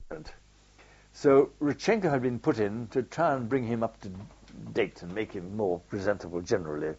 So Rodchenko had been put in to try and bring him up to date and make him more presentable generally.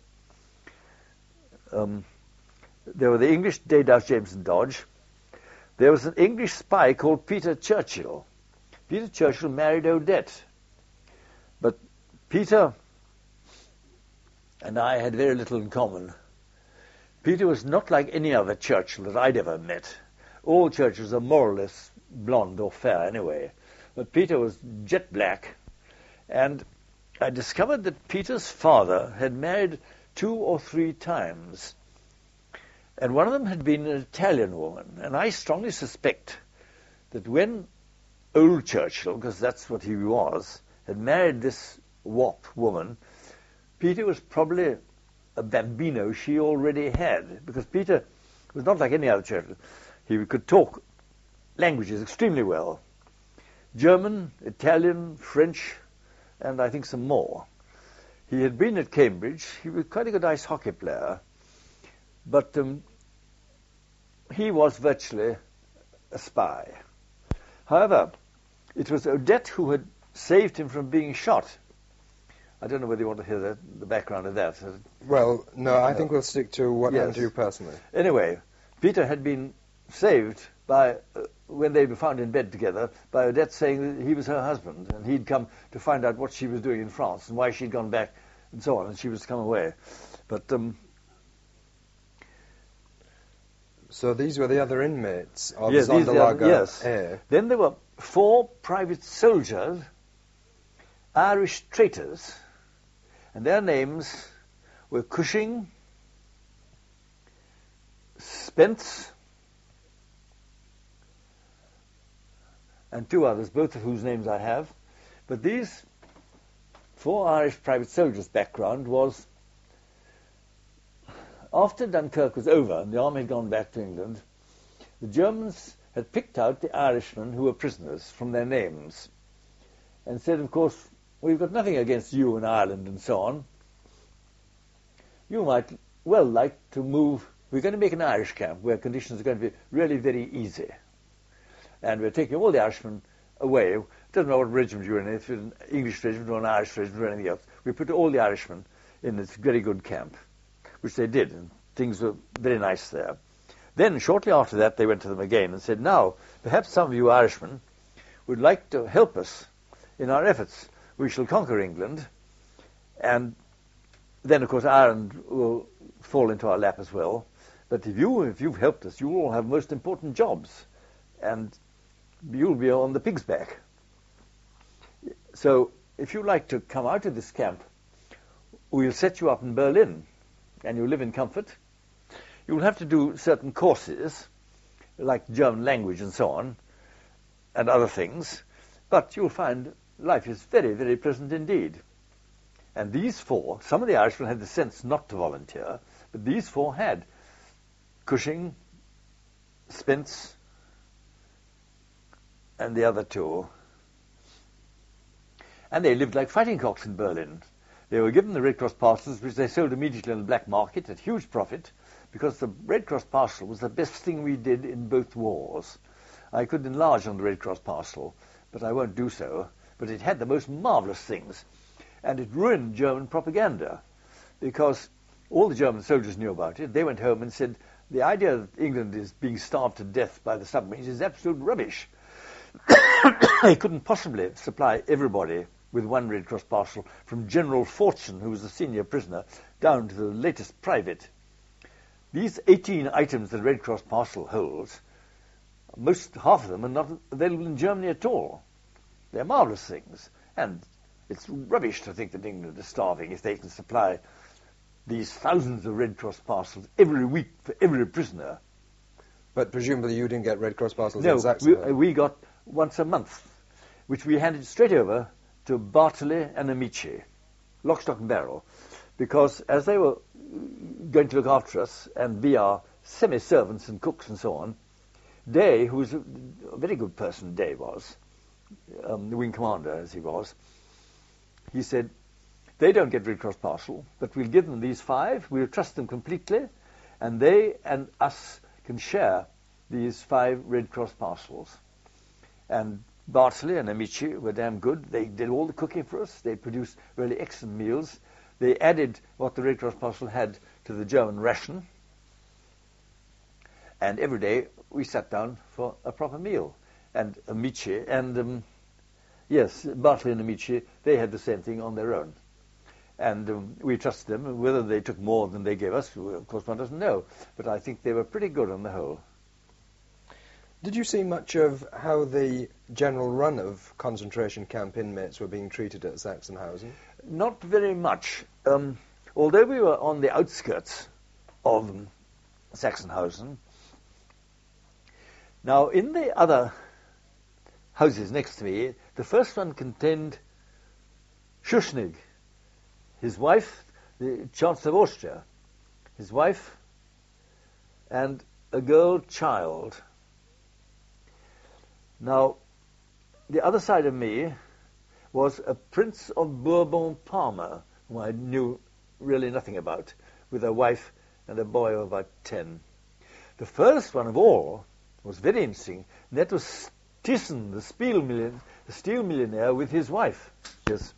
There were the English Daydash, James and Dodge. There was an English spy called Peter Churchill. Peter Churchill married Odette. But Peter and I had very little in common. Peter was not like any other Churchill that I'd ever met. All Churchills are more or less blonde or fair anyway. But Peter was jet black. And I discovered that Peter's father had married 2 or 3 times. And one of them had been an Italian woman. And I strongly suspect that when old Churchill, because that's what he was, had married this wop woman, Peter was probably a bambino she already had, because Peter was not like any other Churchill. He could talk languages extremely well. German, Italian, French, and I think some more. He had been at Cambridge. He was quite a good ice hockey player, but he was virtually a spy. However, it was Odette who had saved him from being shot. I don't know whether you want to hear the background of that. Well, no, I think we'll stick to what happened to you personally. Anyway, Peter had been saved by, when they were found in bed together, by Odette saying that he was her husband, and he'd come to find out what she was doing in France and why she'd gone back and so on, and she was to come away. But so these were the other inmates of yes, Zonderlager. Yes. Air. Then there were 4 private soldiers, Irish traitors, and their names were Cushing, Spence, and 2 others, both of whose names I have. But these 4 Irish private soldiers' background was, after Dunkirk was over and the army had gone back to England, the Germans had picked out the Irishmen who were prisoners from their names and said, of course, we've got nothing against you in Ireland and so on. You might well like to move. We're going to make an Irish camp where conditions are going to be really very easy. And we're taking all the Irishmen away. It doesn't matter what regiment you're in, if it's an English regiment or an Irish regiment or anything else. We put all the Irishmen in this very good camp, which they did, and things were very nice there. Then, shortly after that, they went to them again and said, now, perhaps some of you Irishmen would like to help us in our efforts. We shall conquer England, and then, of course, Ireland will fall into our lap as well. But if you've helped us, you will all have most important jobs, and you'll be on the pig's back. So, if you like to come out of this camp, we'll set you up in Berlin, and you'll live in comfort. You'll have to do certain courses, like German language and so on, and other things, but you'll find life is very, very pleasant indeed. And these 4, some of the Irishmen had the sense not to volunteer, but these 4 had. Cushing, Spence, and the other 2. And they lived like fighting cocks in Berlin. They were given the Red Cross parcels, which they sold immediately on the black market at huge profit, because the Red Cross parcel was the best thing we did in both wars. I could enlarge on the Red Cross parcel, but I won't do so. But it had the most marvelous things, and it ruined German propaganda, because all the German soldiers knew about it. They went home and said, the idea that England is being starved to death by the submarines is absolute rubbish. They couldn't possibly supply everybody with one Red Cross parcel, from General Fortune, who was the senior prisoner, down to the latest private. These 18 items that the Red Cross parcel holds, half of them are not available in Germany at all. They're marvelous things, and it's rubbish to think that England is starving if they can supply these thousands of Red Cross parcels every week for every prisoner. But presumably you didn't get Red Cross parcels in Saxony. We got once a month, which we handed straight over to Bartley and Amici, lock, stock and barrel, because as they were going to look after us and be our semi-servants and cooks and so on, Day, who was a very good person, Day was, the wing commander as he was, he said, they don't get Red Cross parcel, but we'll give them these 5, we'll trust them completely, and they and us can share these 5 Red Cross parcels. And Bartley and Amici were damn good. They did all the cooking for us. They produced really excellent meals. They added what the Red Cross parcel had to the German ration. And every day we sat down for a proper meal. And Amici and, Bartley and Amici, they had the same thing on their own. And we trusted them. Whether they took more than they gave us, of course, one doesn't know. But I think they were pretty good on the whole. Did you see much of how the general run of concentration camp inmates were being treated at Sachsenhausen? Not very much. Although we were on the outskirts of Sachsenhausen, now in the other houses next to me, the first one contained Schuschnigg, his wife, the Chancellor of Austria, his wife, and a girl child. Now, the other side of me was a Prince of Bourbon-Parma, whom I knew really nothing about, with a wife and a boy of about 10. The first one of all was very interesting, and that was Thyssen, the steel millionaire, with his wife. Yes.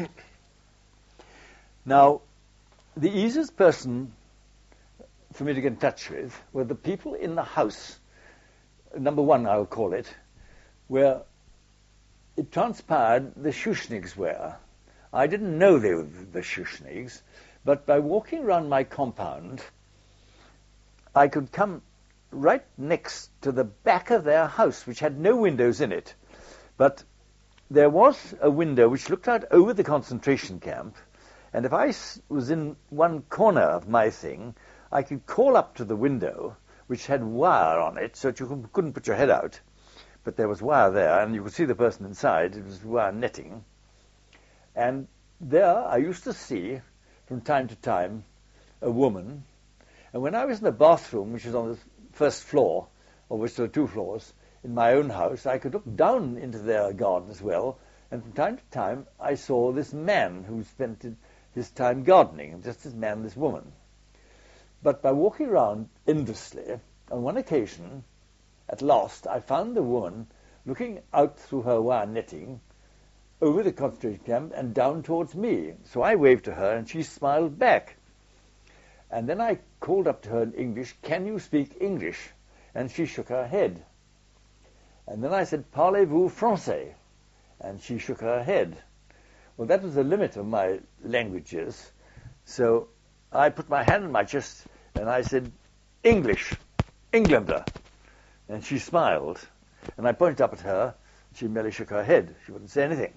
Now, the easiest person for me to get in touch with were the people in the house, number one I'll call it, where it transpired the Schuschniggs were. I didn't know they were the Schuschniggs, but by walking around my compound, I could come right next to the back of their house, which had no windows in it. But there was a window which looked out over the concentration camp, and if I was in one corner of my thing, I could call up to the window, which had wire on it, so that you couldn't put your head out. But there was wire there, and you could see the person inside. It was wire netting. And there I used to see, from time to time, a woman. And when I was in the bathroom, which was on the first floor, or which there were 2 floors, in my own house, I could look down into their garden as well. And from time to time, I saw this man who spent his time gardening, just this man, this woman. But by walking around endlessly, on one occasion, at last, I found the woman looking out through her wire netting over the concentration camp and down towards me. So I waved to her, and she smiled back. And then I called up to her in English, "Can you speak English?" And she shook her head. And then I said, "Parlez-vous français?" And she shook her head. Well, that was the limit of my languages. So I put my hand on my chest, and I said, "English, Englander." And she smiled, and I pointed up at her. She merely shook her head. She wouldn't say anything.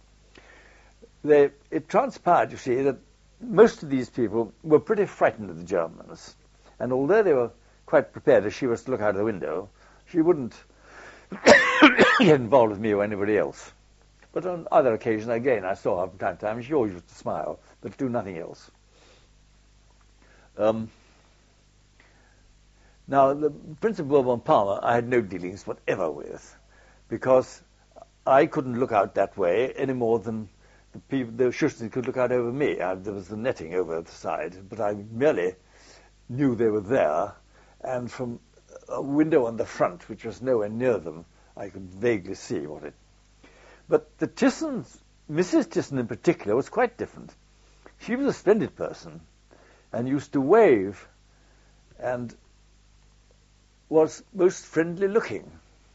It transpired, you see, that most of these people were pretty frightened of the Germans. And although they were quite prepared, as she was to look out of the window, she wouldn't get involved with me or anybody else. But on other occasions, again, I saw her from time to time, and she always used to smile, but do nothing else. Now, the Prince of Bourbon-Parma I had no dealings whatever with, because I couldn't look out that way any more than the Schuschniggs could look out over me. There was the netting over the side, but I merely knew they were there, and from a window on the front, which was nowhere near them, I could vaguely see what it... But the Thyssens, Mrs. Thyssen in particular, was quite different. She was a splendid person, and used to wave, and was most friendly looking.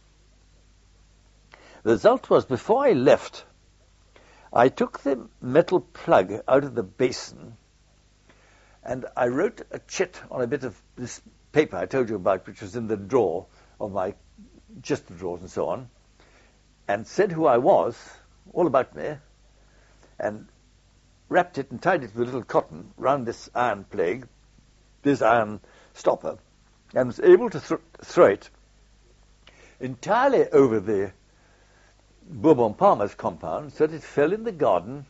The result was, before I left, I took the metal plug out of the basin, and I wrote a chit on a bit of this paper I told you about, which was in the drawer of my chest of drawers and so on, and said who I was, all about me, and wrapped it and tied it with a little cotton round this iron plug, this iron stopper, and was able to throw it entirely over the Bourbon-Parma's compound so that it fell in the garden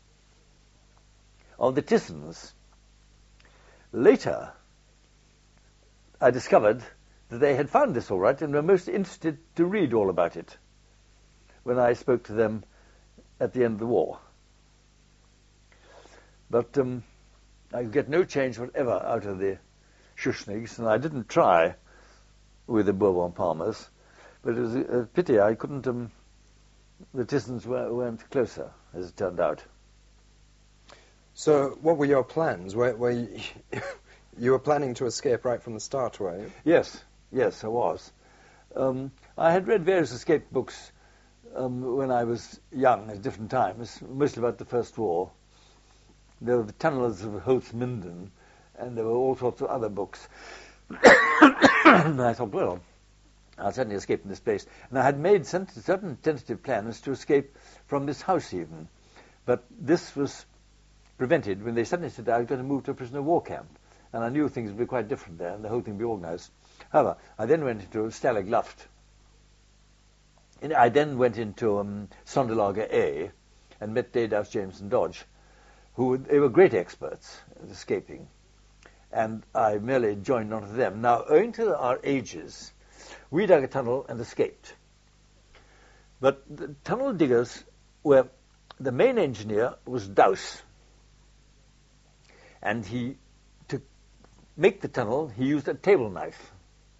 of the Thyssens. Later, I discovered that they had found this all right and were most interested to read all about it when I spoke to them at the end of the war. But I could get no change whatever out of the Schuschniggs, and I didn't try with the Bourbon-Parmas, but it was a pity I couldn't the Tissons weren't closer, as it turned out. So, what were your plans? Were you, you were planning to escape right from the start, were you? Yes, I was. I had read various escape books when I was young at different times, mostly about the First War. There were the Tunnelers of Holzminden, and there were all sorts of other books. And I thought, well, I'll certainly escape from this place. And I had made certain tentative plans to escape from this house even. But this was prevented when they suddenly said I was going to move to a prisoner of war camp. And I knew things would be quite different there, and the whole thing would be organised. However, I then went into Stalag Luft. And I then went into Sonderlager A and met Daydaus, James and Dodge, they were great experts at escaping. And I merely joined on to them. Now, owing to our ages, we dug a tunnel and escaped. But the tunnel diggers were, the main engineer was Daus. And to make the tunnel, he used a table knife,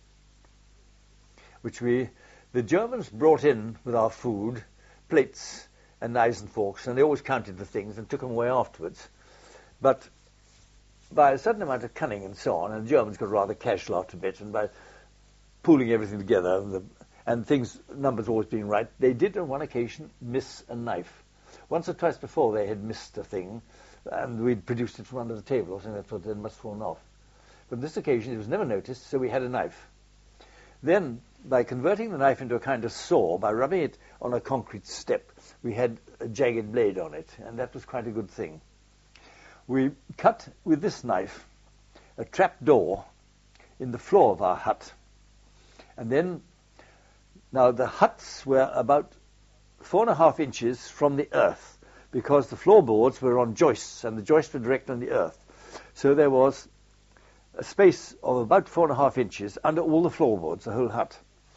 which the Germans brought in with our food, plates and knives and forks, and they always counted the things and took them away afterwards. But by a certain amount of cunning and so on, and the Germans got rather casual after a bit, and by pooling everything together, and numbers always being right, they did on one occasion miss a knife. Once or twice before they had missed a thing, and we'd produced it from under the table or something, that's what it must have fallen off. But on this occasion it was never noticed, so we had a knife. Then, by converting the knife into a kind of saw, by rubbing it on a concrete step, we had a jagged blade on it, and that was quite a good thing. We cut with this knife a trap door in the floor of our hut. And then, now the huts were about 4.5 inches from the earth, because the floorboards were on joists, and the joists were direct on the earth. So there was a space of about 4.5 inches under all the floorboards, the whole hut.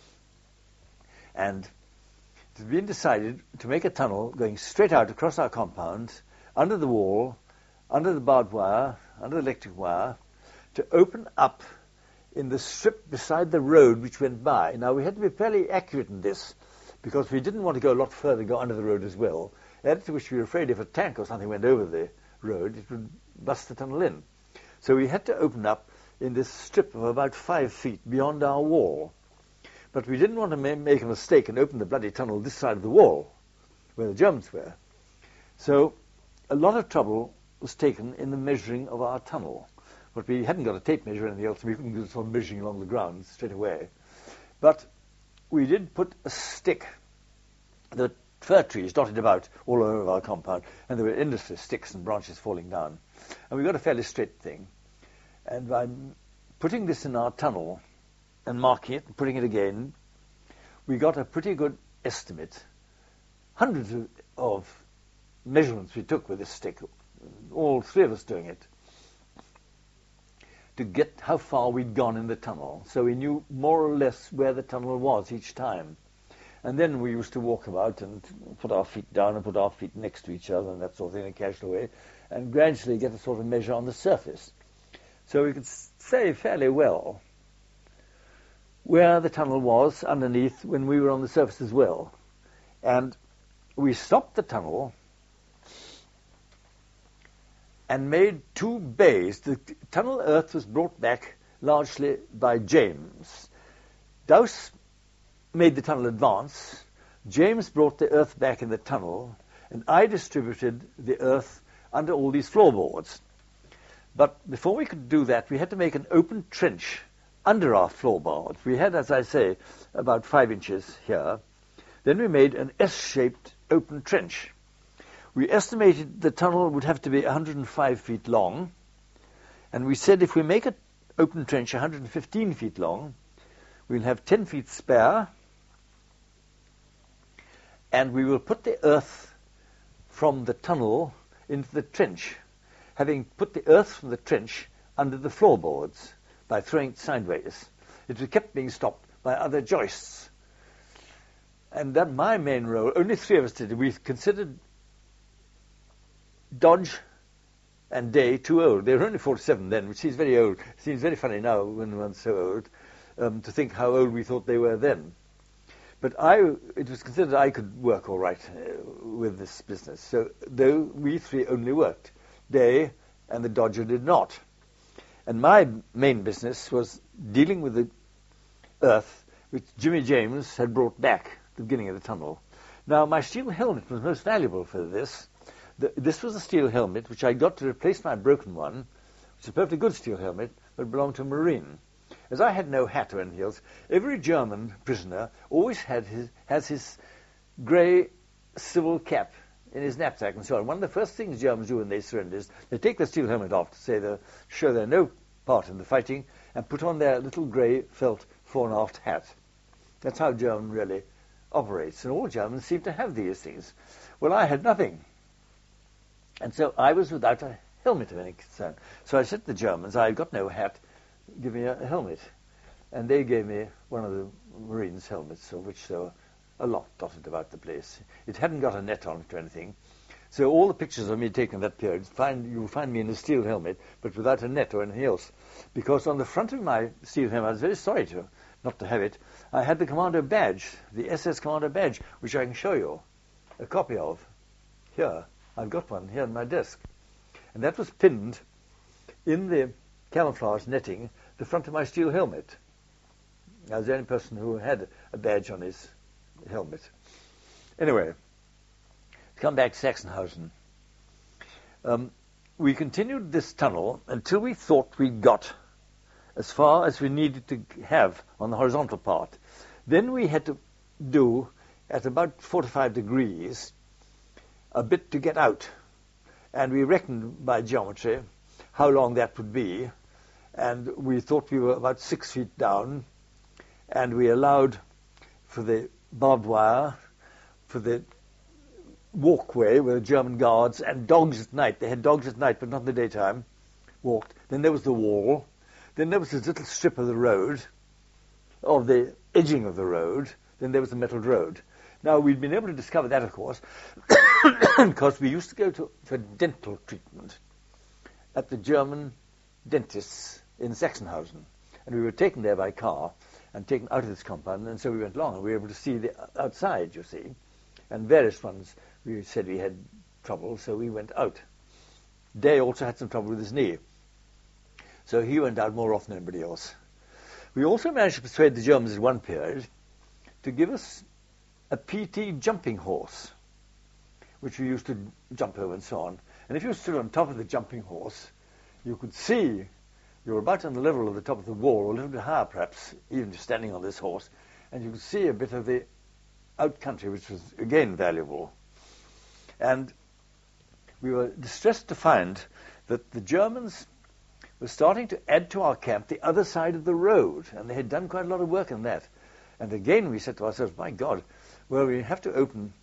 And it had been decided to make a tunnel going straight out across our compound, under the wall, under the barbed wire, under the electric wire, to open up in the strip beside the road which went by. Now, we had to be fairly accurate in this, because we didn't want to go a lot further, go under the road as well. Added to which we were afraid if a tank or something went over the road, it would bust the tunnel in. So we had to open up in this strip of about 5 feet beyond our wall. But we didn't want to make a mistake and open the bloody tunnel this side of the wall, where the Germans were. So a lot of trouble was taken in the measuring of our tunnel. But we hadn't got a tape measure or anything else, so we couldn't go on measuring along the ground straight away. But we did put a stick. There were fir trees dotted about all over our compound, and there were endless sticks and branches falling down. And we got a fairly straight thing. And by putting this in our tunnel and marking it and putting it again, we got a pretty good estimate. Hundreds of measurements we took with this stick, all three of us doing it, to get how far we'd gone in the tunnel. So we knew more or less where the tunnel was each time. And then we used to walk about and put our feet down and put our feet next to each other and that sort of thing in a casual way, and gradually get a sort of measure on the surface. So we could say fairly well where the tunnel was underneath when we were on the surface as well. And we stopped the tunnel and made 2 bays. The tunnel earth was brought back largely by James. Daus made the tunnel advance. James brought the earth back in the tunnel, and I distributed the earth under all these floorboards. But before we could do that, we had to make an open trench under our floorboards. We had, as I say, about 5 inches here. Then we made an S-shaped open trench. We estimated the tunnel would have to be 105 feet long, and we said if we make an open trench 115 feet long, we'll have 10 feet spare, and we will put the earth from the tunnel into the trench, having put the earth from the trench under the floorboards by throwing it sideways. It was kept being stopped by other joists. And that my main role, only 3 of us did it. We considered Dodge and Day too old. They were only 47 then, which seems very old. It seems very funny now when one's so old, to think how old we thought they were then. But it was considered I could work all right with this business. So though we three only worked, Day and the Dodger did not. And my main business was dealing with the earth, which Jimmy James had brought back at the beginning of the tunnel. Now, my steel helmet was most valuable for this. This was a steel helmet which I got to replace my broken one, which is a perfectly good steel helmet, but belonged to a Marine. As I had no hat or anything else, every German prisoner always has his grey civil cap in his knapsack and so on. One of the first things Germans do when they surrender is they take their steel helmet off to show they're no part in the fighting and put on their little grey felt fore and aft hat. That's how German really operates, and all Germans seem to have these things. Well, I had nothing, and so I was without a helmet of any concern. So I said to the Germans, I've got no hat, give me a helmet. And they gave me one of the Marines' helmets, of which there were a lot dotted about the place. It hadn't got a net on it or anything. So all the pictures of me taken in that period, you'll find me in a steel helmet, but without a net or anything else. Because on the front of my steel helmet, I was very sorry not to have it, I had the Commando badge, the SS Commando badge, which I can show you a copy of. Here, I've got one here on my desk. And that was pinned in the camouflage netting, the front of my steel helmet. I was the only person who had a badge on his helmet. Anyway, to come back to Sachsenhausen. We continued this tunnel until we thought we got as far as we needed to have on the horizontal part. Then we had to do, at about 45 degrees, a bit to get out. And we reckoned by geometry how long that would be. And we thought we were about 6 feet down. And we allowed for the barbed wire, for the walkway with the German guards and dogs at night. They had dogs at night, but not in the daytime. Walked. Then there was the wall. Then there was this little strip of the road, of the edging of the road. Then there was the metalled road. Now, we'd been able to discover that, of course, because we used to go for dental treatment at the German dentists in Sachsenhausen. And we were taken there by car and taken out of this compound, and so we went along, and we were able to see the outside, you see. And various ones, we said we had trouble, so we went out. Day also had some trouble with his knee, so he went out more often than anybody else. We also managed to persuade the Germans at one period to give us a PT jumping horse, which we used to jump over and so on. And if you stood on top of the jumping horse, you could see you were about on the level of the top of the wall, a little bit higher perhaps, even just standing on this horse, and you could see a bit of the out country, which was again valuable. And we were distressed to find that the Germans were starting to add to our camp the other side of the road, and they had done quite a lot of work on that. And again we said to ourselves, my God, well, we have to open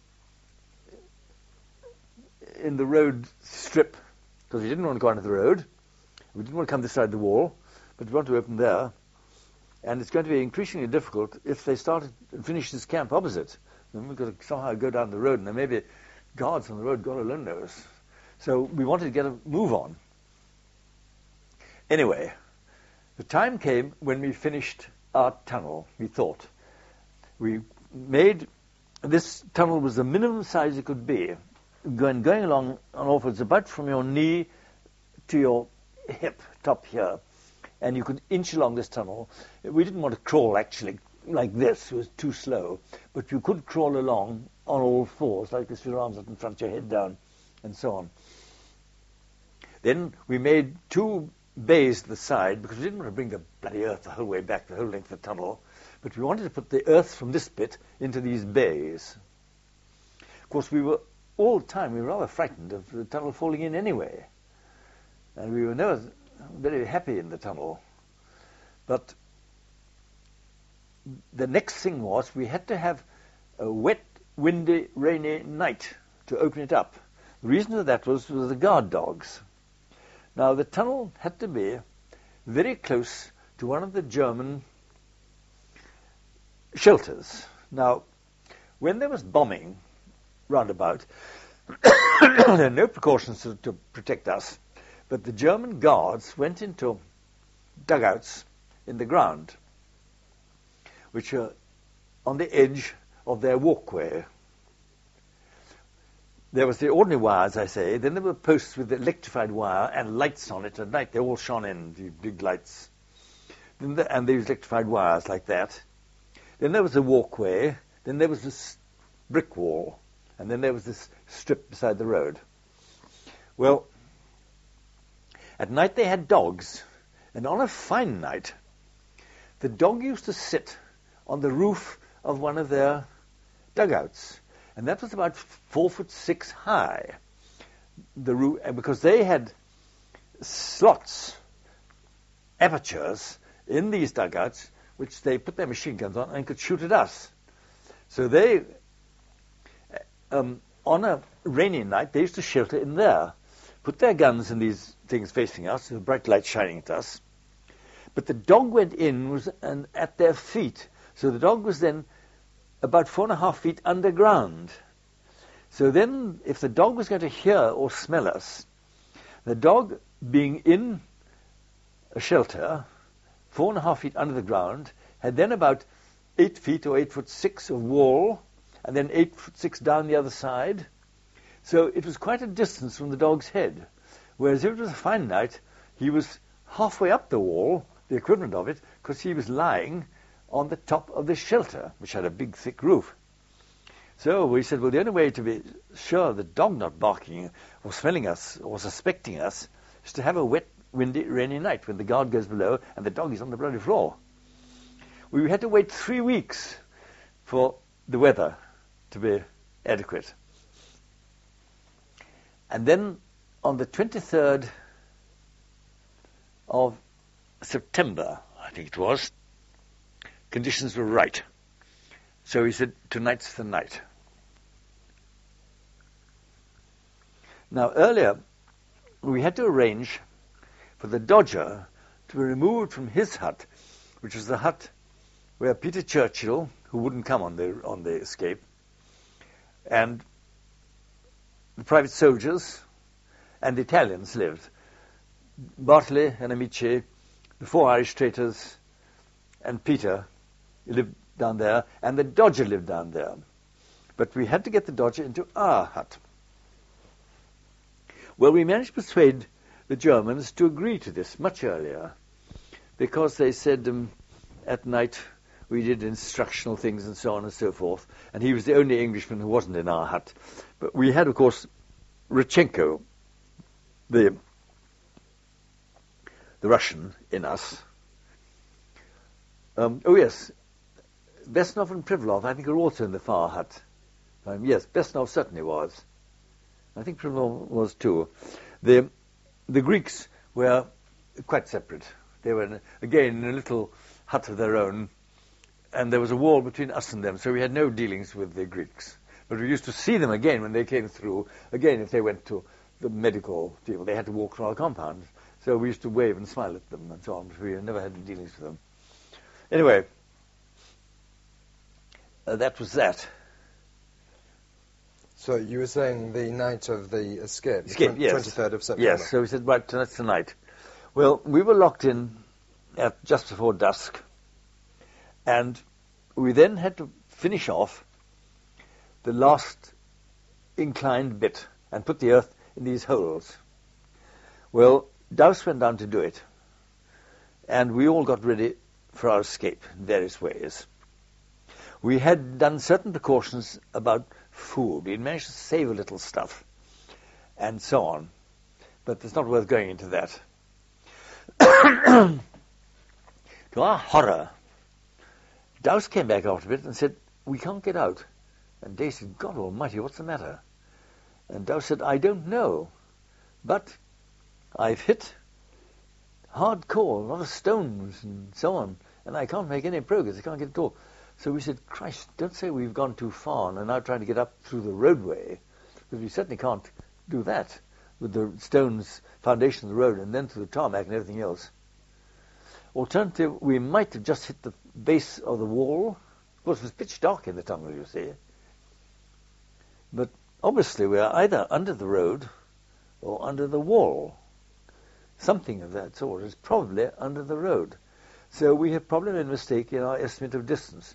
in the road strip, because we didn't want to go onto the road. We didn't want to come this side of the wall, but we want to open there. And it's going to be increasingly difficult if they started and finished this camp opposite. Then we've got to somehow go down the road, and there may be guards on the road, God alone knows. So we wanted to get a move on. Anyway, the time came when we finished our tunnel, we thought. We made, this tunnel was the minimum size it could be, going along on all fours, about from your knee to your hip, top here, and you could inch along this tunnel. We didn't want to crawl, actually, like this. It was too slow. But you could crawl along on all fours, like this, with your arms up in front, your head down, and so on. Then we made 2 bays at the side, because we didn't want to bring the bloody earth the whole way back, the whole length of the tunnel, but we wanted to put the earth from this bit into these bays. Of course, all the time, we were rather frightened of the tunnel falling in anyway. And we were never very happy in the tunnel. But the next thing was we had to have a wet, windy, rainy night to open it up. The reason for that was the guard dogs. Now, the tunnel had to be very close to one of the German shelters. Now, when there was bombing roundabout, there were no precautions to protect us. But the German guards went into dugouts in the ground, which are on the edge of their walkway. There was the ordinary wire, as I say. Then there were posts with electrified wire and lights on it. At night they all shone in, the big lights. And there was electrified wires like that. Then there was a walkway. Then there was this brick wall. And then there was this strip beside the road. Well, at night they had dogs. And on a fine night, the dog used to sit on the roof of one of their dugouts. And that was about 4'6" high. The roof, because they had slots, apertures in these dugouts, which they put their machine guns on and could shoot at us. So they, on a rainy night, they used to shelter in there, put their guns in these things facing us, with bright light shining at us. But the dog went in and at their feet. So the dog was then about 4.5 feet underground. So then, if the dog was going to hear or smell us, the dog being in a shelter, 4.5 feet under the ground, had then about 8 feet or 8'6" of wall, and then 8'6" down the other side. So it was quite a distance from the dog's head. Whereas if it was a fine night, he was halfway up the wall, the equivalent of it, because he was lying on the top of the shelter, which had a big, thick roof. So we said, well, the only way to be sure the dog not barking or smelling us or suspecting us is to have a wet, windy, rainy night when the guard goes below and the dog is on the bloody floor. We had to wait 3 weeks for the weather to be adequate. And then on the 23rd of September, I think it was, conditions were right. So he said, tonight's the night. Now, earlier, we had to arrange for the Dodger to be removed from his hut, which was the hut where Peter Churchill, who wouldn't come on the escape, and the private soldiers and the Italians lived. Bartley and Amici, the 4 Irish traitors, and Peter lived down there, and the Dodger lived down there. But we had to get the Dodger into our hut. Well, we managed to persuade the Germans to agree to this much earlier, because they said at night we did instructional things and so on and so forth, and he was the only Englishman who wasn't in our hut. But we had, of course, Rodchenko, the Russian, in us. Oh yes, Besnov and Privalov, I think, are also in the far hut. Yes, Besnov certainly was. I think Privalov was too. The Greeks were quite separate. They were, again, in a little hut of their own, and there was a wall between us and them, so we had no dealings with the Greeks. But we used to see them again when they came through. Again, if they went to the medical people, they had to walk through our compound. So we used to wave and smile at them and so on, but we never had any dealings with them. Anyway, that was that. So you were saying the night of the escape, yes. 23rd of September. Yes, so we said, right, tonight's the night. Well, we were locked in at just before dusk, and we then had to finish off the last inclined bit and put the earth in these holes. Well, Dowse went down to do it, and we all got ready for our escape in various ways. We had done certain precautions about food. We'd managed to save a little stuff, and so on. But it's not worth going into that. To our horror, Dowse came back after a bit and said, we can't get out. And Day said, God almighty, what's the matter? And Dowse said, I don't know, but I've hit hardcore, a lot of stones and so on, and I can't make any progress. I can't get it all. So we said, Christ, don't say we've gone too far and are now trying to get up through the roadway, because we certainly can't do that with the stones, foundation of the road, and then through the tarmac and everything else. Alternative, we might have just hit the base of the wall. Of course, it was pitch dark in the tunnel, you see. But obviously we are either under the road or under the wall. Something of that sort is probably under the road. So we have probably made a mistake in our estimate of distance.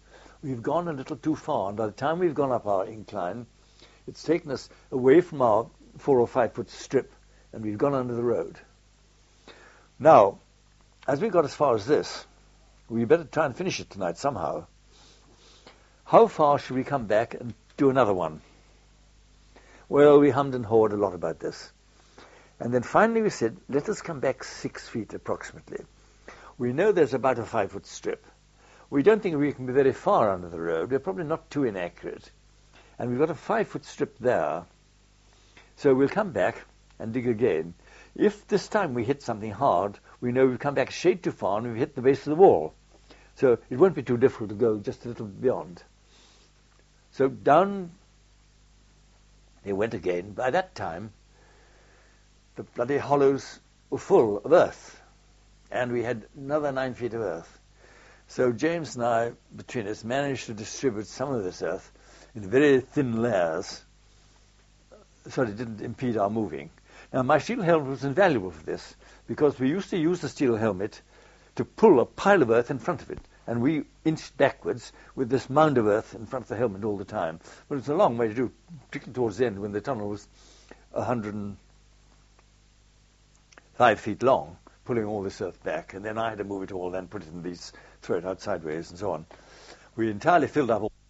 we've gone a little too far, and by the time we've gone up our incline, it's taken us away from our 4 or 5 foot strip, and we've gone under the road. Now, as we got as far as this, we better try and finish it tonight somehow. How far should we come back and do another one? Well, we hummed and hawed a lot about this. And then finally we said, let us come back 6 feet approximately. We know there's about a 5 foot strip. We don't think we can be very far under the road. We're probably not too inaccurate. And we've got a 5 foot strip there. So we'll come back and dig again. If this time we hit something hard, we know we've come back a shade too far and we've hit the base of the wall. So it won't be too difficult to go just a little beyond. So down they went again. By that time, the bloody hollows were full of earth. And we had another 9 feet of earth. So James and I, between us, managed to distribute some of this earth in very thin layers so it didn't impede our moving. Now, my steel helmet was invaluable for this because we used to use the steel helmet to pull a pile of earth in front of it. And we inched backwards with this mound of earth in front of the helmet all the time. But it was a long way to do, particularly towards the end when the tunnel was 105 feet long, pulling all this earth back. And then I had to move it all and put it in these, throw it out sideways and so on. We entirely filled up all